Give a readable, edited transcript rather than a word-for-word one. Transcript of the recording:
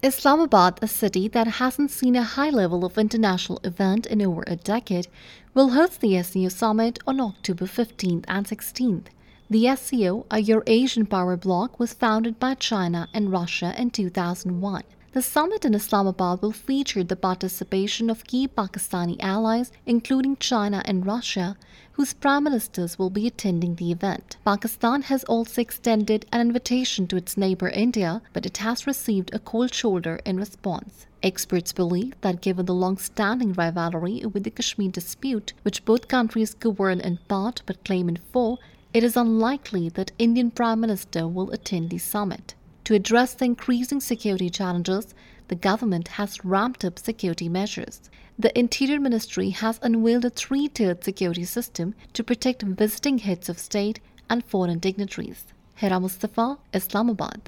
Islamabad, a city that hasn't seen a high level of international event in over a decade, will host the SCO summit on October 15th and 16th. The SCO, a Eurasian power bloc, was founded by China and Russia in 2001. The summit in Islamabad will feature the participation of key Pakistani allies, including China and Russia, whose prime ministers will be attending the event. Pakistan has also extended an invitation to its neighbor India, but it has received a cold shoulder in response. Experts believe that given the long-standing rivalry with the Kashmir dispute, which both countries govern in part but claim in full, it is unlikely that Indian Prime Minister will attend the summit. To address the increasing security challenges, the government has ramped up security measures. The Interior Ministry has unveiled a three-tiered security system to protect visiting heads of state and foreign dignitaries. Hira Mustafa, Islamabad.